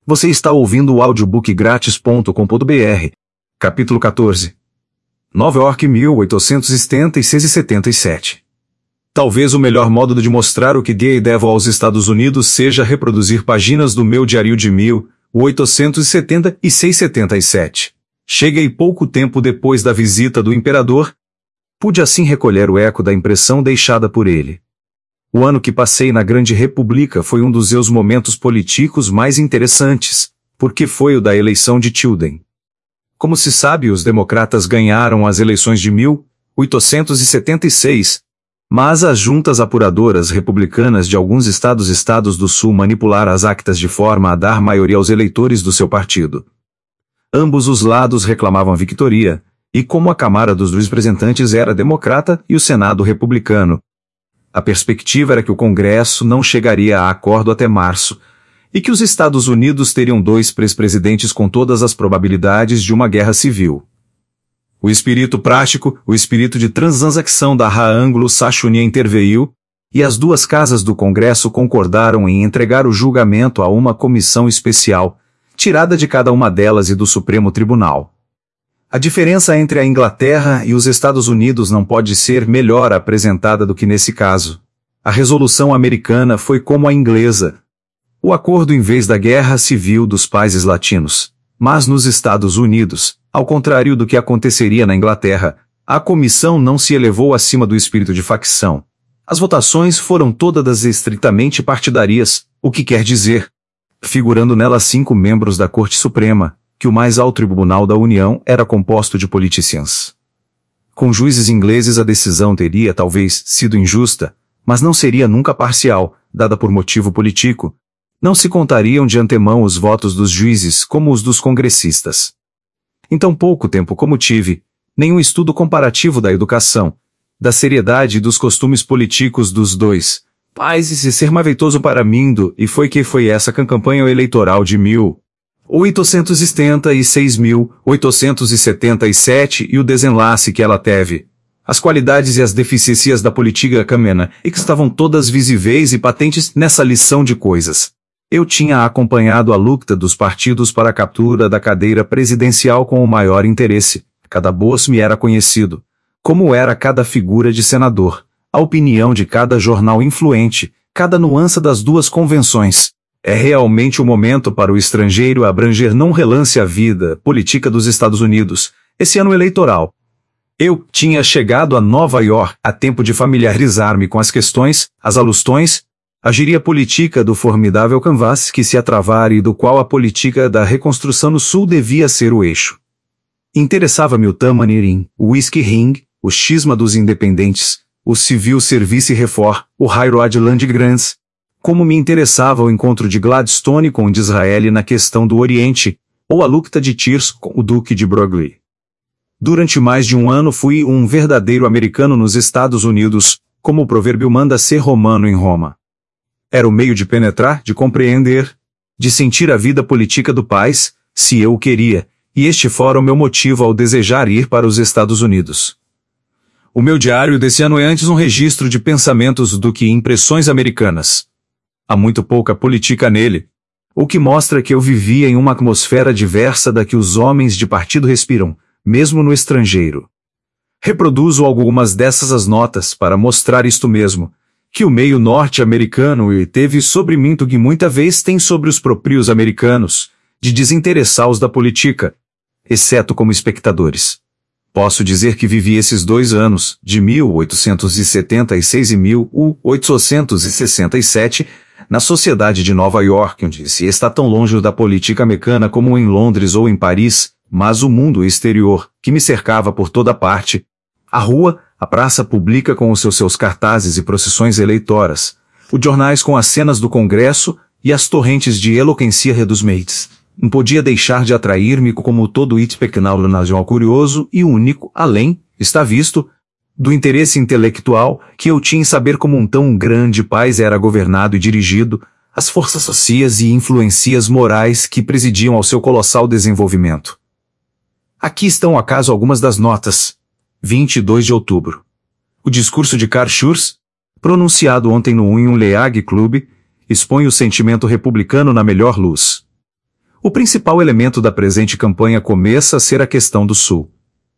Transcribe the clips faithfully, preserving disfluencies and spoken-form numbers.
Você está ouvindo o audiobook grátis ponto com ponto br. Capítulo quatorze. Nova York, mil oitocentos e setenta e seis e setenta e sete. Talvez o melhor modo de mostrar o que Gay devo aos Estados Unidos seja reproduzir páginas do meu diário de mil oitocentos e setenta e seis e setenta e sete. Cheguei pouco tempo depois da visita do imperador. Pude assim recolher o eco da impressão deixada por ele. O ano que passei na Grande República foi um dos seus momentos políticos mais interessantes, porque foi o da eleição de Tilden. Como se sabe, os democratas ganharam as eleições de mil oitocentos e setenta e seis, mas as juntas apuradoras republicanas de alguns estados estados do Sul manipularam as actas de forma a dar maioria aos eleitores do seu partido. Ambos os lados reclamavam a vitória, e como a Câmara dos Representantes era democrata e o Senado republicano, a perspectiva era que o Congresso não chegaria a acordo até março, e que os Estados Unidos teriam dois ex-presidentes com todas as probabilidades de uma guerra civil. O espírito prático, o espírito de transação da raça anglo-saxônica interveio, e as duas casas do Congresso concordaram em entregar o julgamento a uma comissão especial, tirada de cada uma delas e do Supremo Tribunal. A diferença entre a Inglaterra e os Estados Unidos não pode ser melhor apresentada do que nesse caso. A resolução americana foi como a inglesa. O acordo em vez da guerra civil dos países latinos. Mas nos Estados Unidos, ao contrário do que aconteceria na Inglaterra, a comissão não se elevou acima do espírito de facção. As votações foram todas estritamente partidárias, o que quer dizer, figurando nelas cinco membros da Corte Suprema, que o mais alto tribunal da União era composto de politicians. Com juízes ingleses a decisão teria talvez sido injusta, mas não seria nunca parcial, dada por motivo político. Não se contariam de antemão os votos dos juízes como os dos congressistas. Em tão pouco tempo como tive, nenhum estudo comparativo da educação, da seriedade e dos costumes políticos dos dois países e ser maveitoso para mim do, e foi que foi essa campanha eleitoral de mil oitocentos e setenta e seis mil oitocentos e setenta e sete e o desenlace que ela teve. As qualidades e as deficiências da política camena, e que estavam todas visíveis e patentes nessa lição de coisas. Eu tinha acompanhado a luta dos partidos para a captura da cadeira presidencial com o maior interesse. Cada bolso me era conhecido. Como era cada figura de senador, a opinião de cada jornal influente, cada nuance das duas convenções. É realmente o momento para o estrangeiro abranger não relance a vida política dos Estados Unidos, esse ano eleitoral. Eu tinha chegado a Nova York a tempo de familiarizar-me com as questões, as alusões, a gíria política do formidável canvas que se atravara e do qual a política da reconstrução no Sul devia ser o eixo. Interessava-me o Tamaririm, o Whisky Ring, o Xisma dos Independentes, o Civil Service Reform, o Railroad Land Grants, como me interessava o encontro de Gladstone com Disraeli na questão do Oriente, ou a luta de Tears com o Duque de Broglie. Durante mais de um ano fui um verdadeiro americano nos Estados Unidos, como o provérbio manda ser romano em Roma. Era o meio de penetrar, de compreender, de sentir a vida política do país, se eu o queria, e este fora o meu motivo ao desejar ir para os Estados Unidos. O meu diário desse ano é antes um registro de pensamentos do que impressões americanas. Há muito pouca política nele, o que mostra que eu vivia em uma atmosfera diversa da que os homens de partido respiram, mesmo no estrangeiro. Reproduzo algumas dessas as notas para mostrar isto mesmo, que o meio norte-americano e teve sobre mim que muita vez tem sobre os próprios americanos, de desinteressá-los da política, exceto como espectadores. Posso dizer que vivi esses dois anos, de mil oitocentos e setenta e seis e mil oitocentos e sessenta e sete, na sociedade de Nova York, onde se está tão longe da política americana como em Londres ou em Paris, mas o mundo exterior, que me cercava por toda parte, a rua, a praça pública com os seus, seus cartazes e procissões eleitoras, os jornais com as cenas do Congresso e as torrentes de eloquência dos meios, não podia deixar de atrair-me como todo it pequenal nacional curioso e único, além, está visto, do interesse intelectual que eu tinha em saber como um tão grande país era governado e dirigido, as forças sociais e influências morais que presidiam ao seu colossal desenvolvimento. Aqui estão acaso algumas das notas. vinte e dois de outubro. O discurso de Carl Schurz, pronunciado ontem no Union League Club, expõe o sentimento republicano na melhor luz. o principal elemento da presente campanha começa a ser a questão do Sul.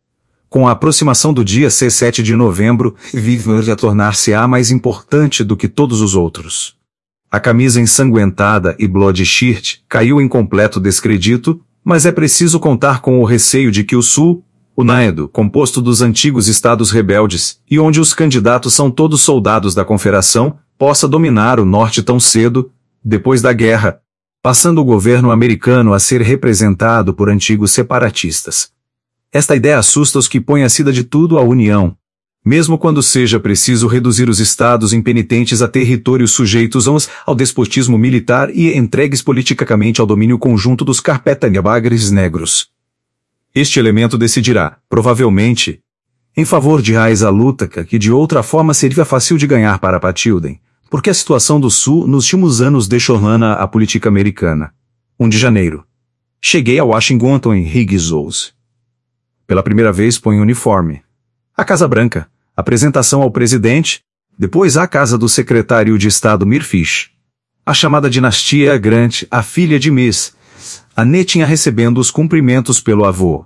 Com a aproximação do dia sete de novembro, vive a tornar-se-á mais importante do que todos os outros. A camisa ensanguentada e blood shirt caiu em completo descredito, mas é preciso contar com o receio de que o Sul, unido, composto dos antigos estados rebeldes, e onde os candidatos são todos soldados da Confederação, possa dominar o Norte tão cedo, depois da guerra, passando o governo americano a ser representado por antigos separatistas. Esta ideia assusta os que põem acima de tudo a União, mesmo quando seja preciso reduzir os estados impenitentes a territórios sujeitos ao despotismo militar e entregues politicamente ao domínio conjunto dos carpetanabagres negros. Este elemento decidirá, provavelmente, em favor de Raiz a luta que de outra forma seria fácil de ganhar para Patilden, porque a situação do Sul nos últimos anos deixou lana a política americana. primeiro de janeiro. Cheguei a Washington em Higgs. Pela primeira vez ponho uniforme. A Casa Branca, apresentação ao presidente, depois à casa do secretário de Estado Mirfish. A chamada dinastia Grant, a filha de Miss a netinha recebendo os cumprimentos pelo avô.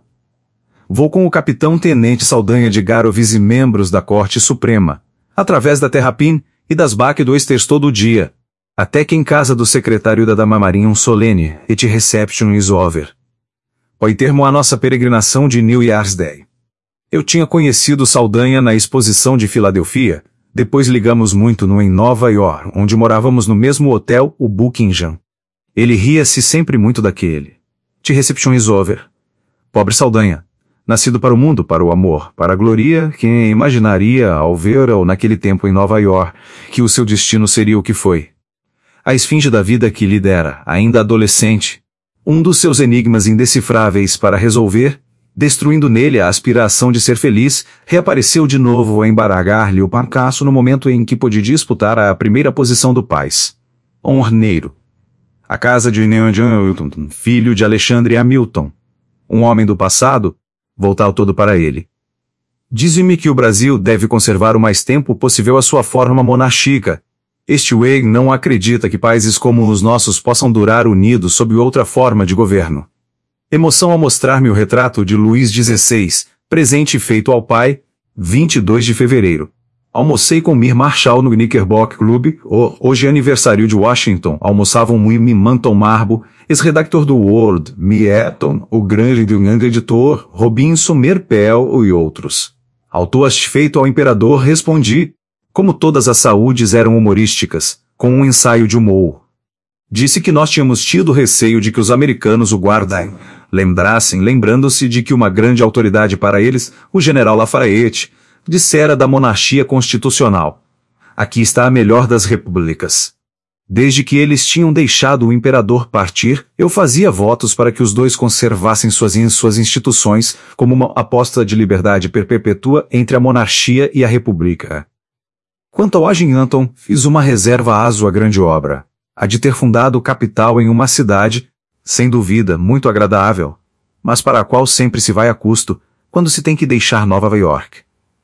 Vou com o capitão-tenente Saldanha de Garo vice-membros da Corte Suprema, através da Terrapin e das Baque do Esters todo o dia, até que em casa do secretário da Dama Marinha um solene et reception is over. Põe termo à nossa peregrinação de New Year's Day. Eu tinha conhecido Saldanha na exposição de Filadélfia, depois ligamos muito no em Nova York, onde morávamos no mesmo hotel, o Buckingham. Ele ria-se sempre muito daquele. Te reception is over. Pobre Saldanha. Nascido para o mundo, para o amor, para a gloria, quem imaginaria, ao ver-o naquele tempo em Nova York, que o seu destino seria o que foi. A esfinge da vida que lhe dera, ainda adolescente, um dos seus enigmas indecifráveis para resolver, destruindo nele a aspiração de ser feliz, reapareceu de novo a embaragar-lhe o pancaço no momento em que pôde disputar a primeira posição do país. Honreiro. A casa de Hamilton, filho de Alexandre Hamilton. Um homem do passado, voltar todo para ele. Diz-me que o Brasil deve conservar o mais tempo possível a sua forma monárquica. Este Way não acredita que países como os nossos possam durar unidos sob outra forma de governo. Emoção ao mostrar-me o retrato de Luís dezesseis, presente feito ao pai, vinte e dois de fevereiro. Almocei com Mir Marshall no Knickerbocker Club, hoje é aniversário de Washington. Almoçavam M. Manton Marbo, ex-redactor do World, M. Eton, o grande e grande editor, Robinson Merpel e outros. Ao toast feito ao imperador respondi, como todas as saúdes eram humorísticas, com um ensaio de humor. Disse que nós tínhamos tido receio de que os americanos o guardassem, lembrassem, lembrando-se de que uma grande autoridade para eles, o general Lafayette, dissera da monarquia constitucional. Aqui está a melhor das repúblicas. Desde que eles tinham deixado o imperador partir, eu fazia votos para que os dois conservassem suas, suas instituições como uma aposta de liberdade perpétua entre a monarquia e a república. Quanto ao Washington, fiz uma reserva à sua grande obra, a de ter fundado capital em uma cidade, sem dúvida, muito agradável, mas para a qual sempre se vai a custo, quando se tem que deixar Nova York.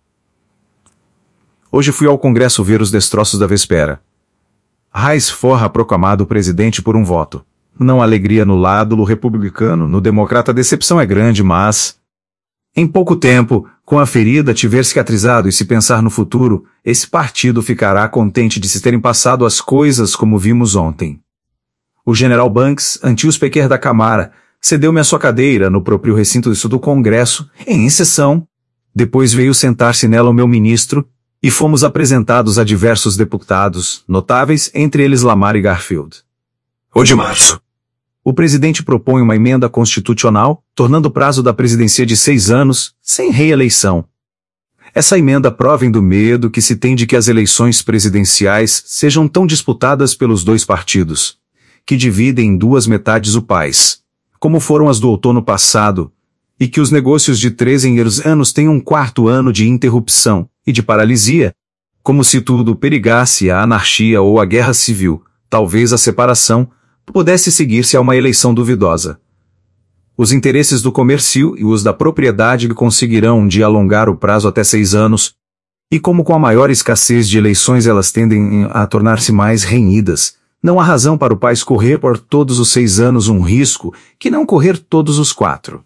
Hoje fui ao Congresso ver os destroços da véspera. Raiz forra proclamado presidente por um voto. Não alegria no lado republicano, no democrata a decepção é grande, mas... Em pouco tempo, com a ferida tiver cicatrizado e se pensar no futuro, esse partido ficará contente de se terem passado as coisas como vimos ontem. O general Banks, antigo speaker da Câmara, cedeu-me a sua cadeira no próprio recinto do Congresso, em sessão. Depois veio sentar-se nela o meu ministro, e fomos apresentados a diversos deputados, notáveis, entre eles Lamar e Garfield. O de março. O presidente propõe uma emenda constitucional, tornando o prazo da presidência de seis anos, sem reeleição. Essa emenda provém do medo que se tem de que as eleições presidenciais sejam tão disputadas pelos dois partidos, que dividem em duas metades o país, como foram as do outono passado, e que os negócios de três em anos tenham um quarto ano de interrupção e de paralisia, como se tudo perigasse a anarquia ou a guerra civil, talvez a separação, pudesse seguir-se a uma eleição duvidosa. Os interesses do comércio e os da propriedade conseguirão de alongar o prazo até seis anos, e como com a maior escassez de eleições elas tendem a tornar-se mais renhidas, Não há razão para o país correr por todos os seis anos um risco que não correr todos os quatro.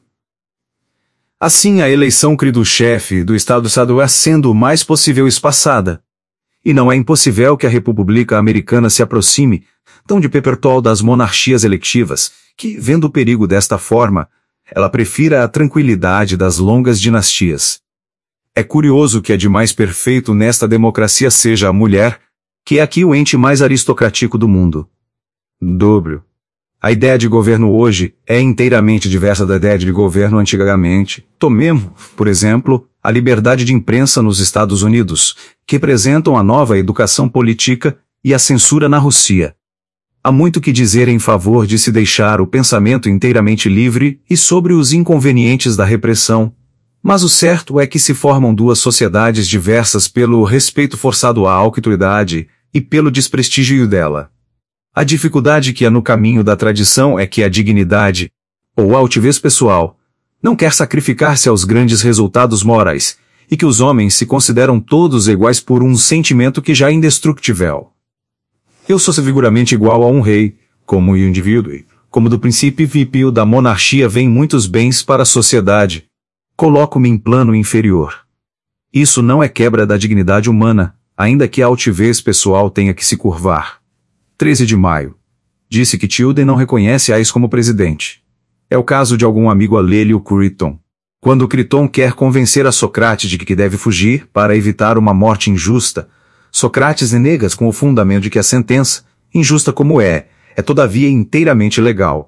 Assim, a eleição do chefe do Estado está sendo o mais possível espaçada. E não é impossível que a República Americana se aproxime tão de perpetual das monarquias electivas, que, vendo o perigo desta forma, ela prefira a tranquilidade das longas dinastias. É curioso que a de mais perfeito nesta democracia seja a mulher, que é aqui o ente mais aristocrático do mundo. Dobro. A ideia de governo hoje é inteiramente diversa da ideia de governo antigamente. Tomemos, por exemplo, a liberdade de imprensa nos Estados Unidos, que representam a nova educação política, e a censura na Rússia. Há muito que dizer em favor de se deixar o pensamento inteiramente livre e sobre os inconvenientes da repressão, mas o certo é que se formam duas sociedades diversas pelo respeito forçado à autoridade e pelo desprestígio dela. A dificuldade que há no caminho da tradição é que a dignidade, ou a altivez pessoal, não quer sacrificar-se aos grandes resultados morais, e que os homens se consideram todos iguais por um sentimento que já é indestrutível. Eu sou seguramente igual a um rei, como o indivíduo, como do princípio vipio da monarquia vem muitos bens para a sociedade. Coloco-me em plano inferior. Isso não é quebra da dignidade humana, ainda que a altivez pessoal tenha que se curvar. treze de maio. Disse que Tilden não reconhece Ais como presidente. É o caso de algum amigo alheio Crichton. Quando Crichton quer convencer a Sócrates de que deve fugir para evitar uma morte injusta, Sócrates nega com o fundamento de que a sentença, injusta como é, é todavia inteiramente legal.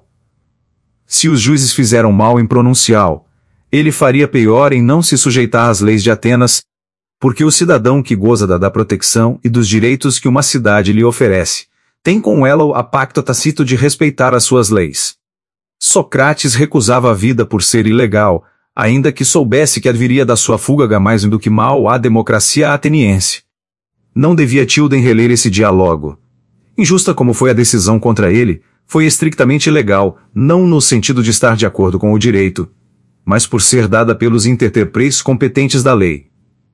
Se os juízes fizeram mal em pronunciá-lo, ele faria pior em não se sujeitar às leis de Atenas, porque o cidadão que goza da, da proteção e dos direitos que uma cidade lhe oferece, tem com ela a pacto tácito de respeitar as suas leis. Sócrates recusava a vida por ser ilegal, ainda que soubesse que adviria da sua fuga mais do que mal à democracia ateniense. Não devia Tilden reler esse diálogo. Injusta como foi a decisão contra ele, foi estritamente legal, não no sentido de estar de acordo com o direito, mas por ser dada pelos intérpretes competentes da lei.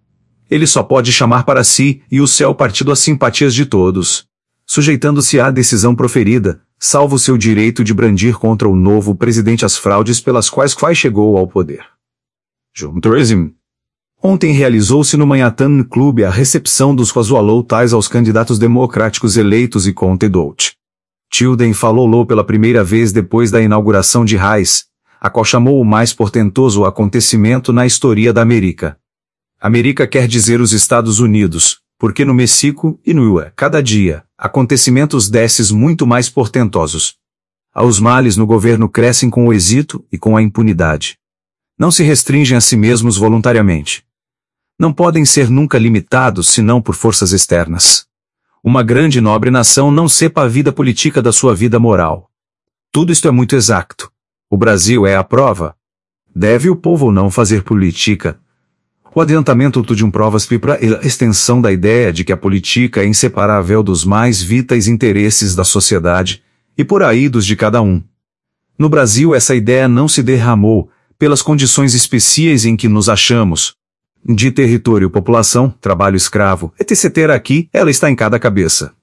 Ele só pode chamar para si e o céu partido as simpatias de todos, sujeitando-se à decisão proferida, salvo seu direito de brandir contra o novo presidente as fraudes pelas quais quais chegou ao poder. Juntorism. Ontem realizou-se no Manhattan Club a recepção dos casualous aos candidatos democráticos eleitos e contendente. Tilden falou pela primeira vez depois da inauguração de Hayes, a qual chamou o mais portentoso acontecimento na história da América. América quer dizer os Estados Unidos, porque no México e no U A, cada dia, acontecimentos desses muito mais portentosos. Os males no governo crescem com o êxito e com a impunidade. Não se restringem a si mesmos voluntariamente. Não podem ser nunca limitados senão por forças externas. Uma grande e nobre nação não sepa a vida política da sua vida moral. Tudo isto é muito exato. O Brasil é a prova. Deve o povo não fazer política? O adiantamento de um provas para a extensão da ideia de que a política é inseparável dos mais vitais interesses da sociedade, e por aí dos de cada um. No Brasil essa ideia não se derramou, pelas condições especiais em que nos achamos, de território, população, trabalho escravo, etcétera. Aqui, ela está em cada cabeça.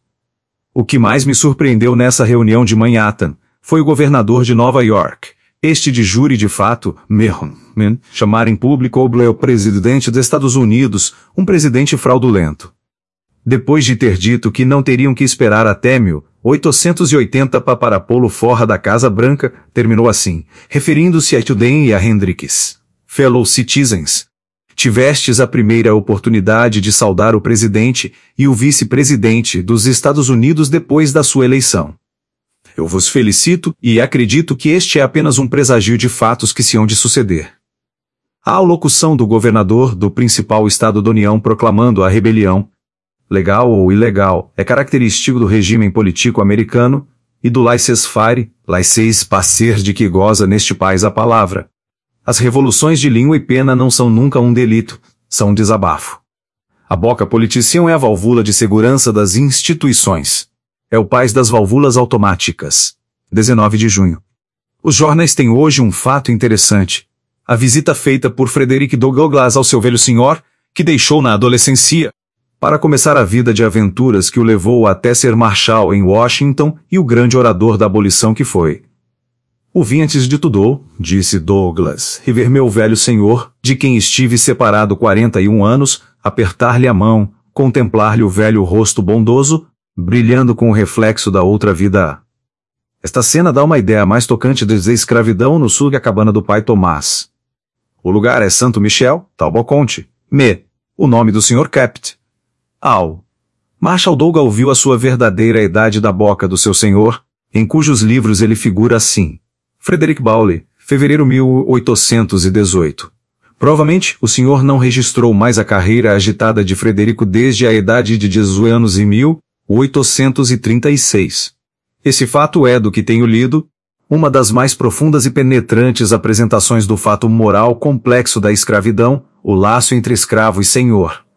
O que mais me surpreendeu nessa reunião de Manhattan foi o governador de Nova York, este de jure de fato, Merman, chamar em público o presidente dos Estados Unidos, um presidente fraudulento. Depois de ter dito que não teriam que esperar até mil oitocentos e oitenta para pô-lo fora da Casa Branca, terminou assim, referindo-se a Tilden e a Hendricks. Fellow citizens, tivestes a primeira oportunidade de saudar o presidente e o vice-presidente dos Estados Unidos depois da sua eleição. Eu vos felicito e acredito que este é apenas um presságio de fatos que se hão de suceder. A alocução do governador do principal estado da União proclamando a rebelião, legal ou ilegal, é característico do regime político americano e do laissez-faire, laissez-passer de que goza neste país a palavra. As revoluções de língua e pena não são nunca um delito, são um desabafo. A boca politicião é a válvula de segurança das instituições. É o país das válvulas automáticas. dezenove de junho. Os jornais têm hoje um fato interessante. A visita feita por Frederick Douglass ao seu velho senhor, que deixou na adolescência. para começar a vida de aventuras que o levou até ser marshal em Washington e o grande orador da abolição que foi. O vi antes de tudo, disse Douglas, e ver meu velho senhor, de quem estive separado quarenta e um anos, apertar-lhe a mão, contemplar-lhe o velho rosto bondoso, brilhando com o reflexo da outra vida. Esta cena dá uma ideia mais tocante da escravidão no sul da cabana do pai Tomás. O lugar é Santo Michel, Talboconte. Me, o nome do senhor Capt. Ao. Marshall Dougal ouviu a sua verdadeira idade da boca do seu senhor, em cujos livros ele figura assim. Frederick Bowley, fevereiro mil oitocentos e dezoito. Provavelmente, o senhor não registrou mais a carreira agitada de Frederico desde a idade de dezoito anos em mil oitocentos e trinta e seis. Esse fato é, do que tenho lido, uma das mais profundas e penetrantes apresentações do fato moral complexo da escravidão, o laço entre escravo e senhor.